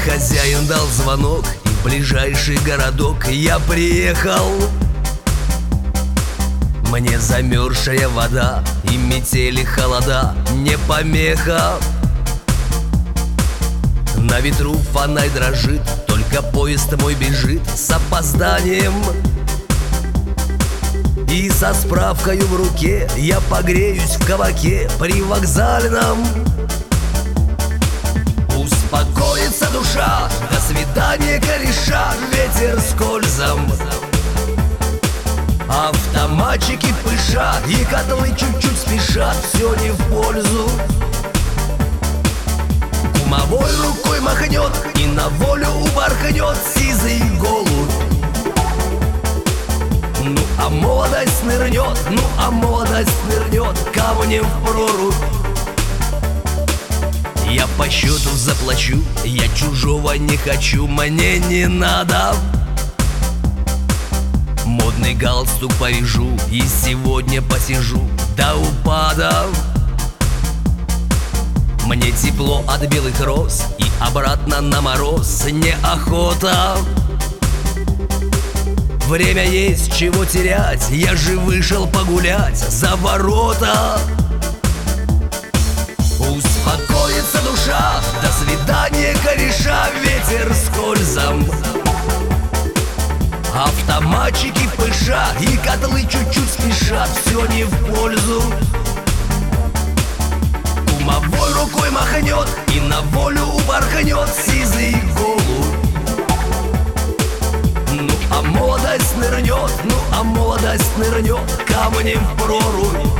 хозяин дал звонок, и в ближайший городок я приехал. Мне замерзшая вода и метели холода не помеха. На ветру фонарь дрожит, только поезд мой бежит с опозданием. И со справкою в руке я погреюсь в кабаке привокзальном. Успокоится душа, до свидания, кореша, ветер скользом. Автоматчики пышат, и котлы чуть-чуть спешат, все не в пользу. Кумовой рукой махнет и на волю упорхнет сизый голубь. Ну а молодость нырнет, ну а молодость нырнет камнем в прорубь. Я по счету заплачу, я чужого не хочу, мне не надо. Модный галстук повяжу и сегодня посижу до упада. Мне тепло от белых роз и обратно на мороз неохота. Время есть, чего терять, я же вышел погулять за ворота. Успокоится душа, до свидания, кореша, ветер скользом. Автоматчики пышат, и котлы чуть-чуть спешат, все не в пользу. Кумовой рукой махнет и на волю упорхнет сизый голубь. Ну а молодость нырнет, ну а молодость нырнет камнем в прорубь.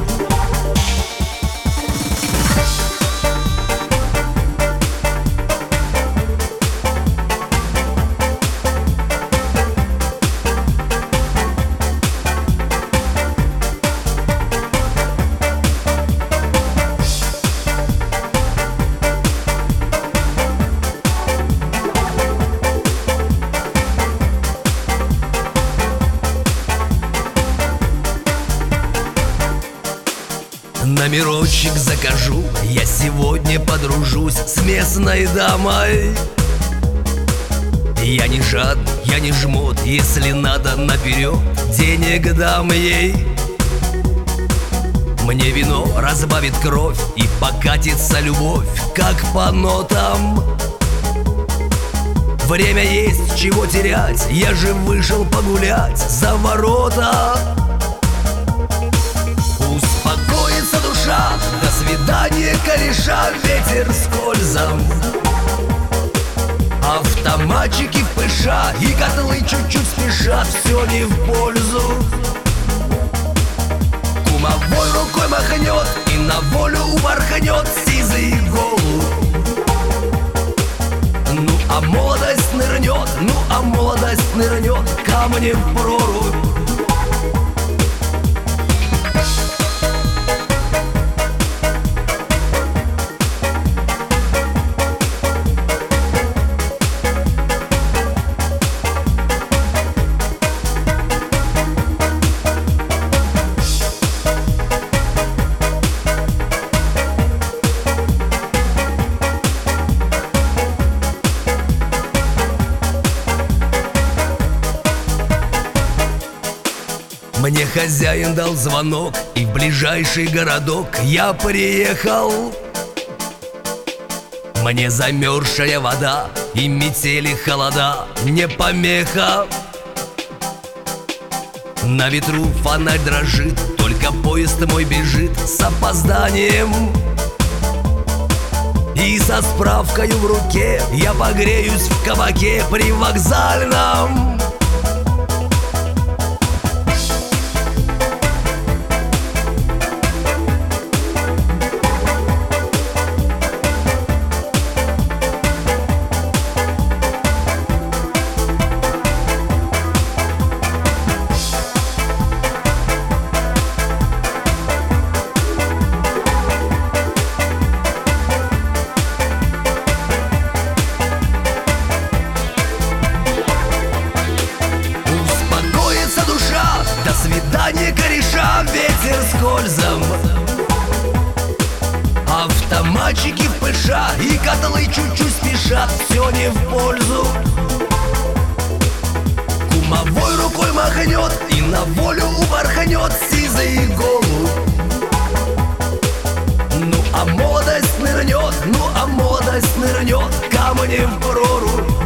Номерочек закажу, я сегодня подружусь с местной дамой. Я не жадный, я не жмот, если надо наперед, денег дам ей. Мне вино разбавит кровь и покатится любовь, как по нотам. Время есть, чего терять, я же вышел погулять за ворота. Успокоится душа, до свидания, кореша, ветер скользом. Автоматчики пышат, и котлы чуть-чуть спешат, все не в пользу. Кумовой рукой махнет и на волю упорхнет сизый голубь. Ну а молодость нырнет, ну а молодость нырнет камнем в прорубь. Мне хозяин дал звонок, и в ближайший городок я приехал. Мне замерзшая вода и метели холода не помеха. На ветру фонарь дрожит, только поезд мой бежит с опозданием. И со справкою в руке я погреюсь в кабаке привокзальном. Кореша, ветер скользом. Автоматчики пышат, и каталы чуть-чуть спешат, все не в пользу. Кумовой рукой махнет и на волю упорхнет сизый голубь. Ну а молодость нырнет камнем в прорубь.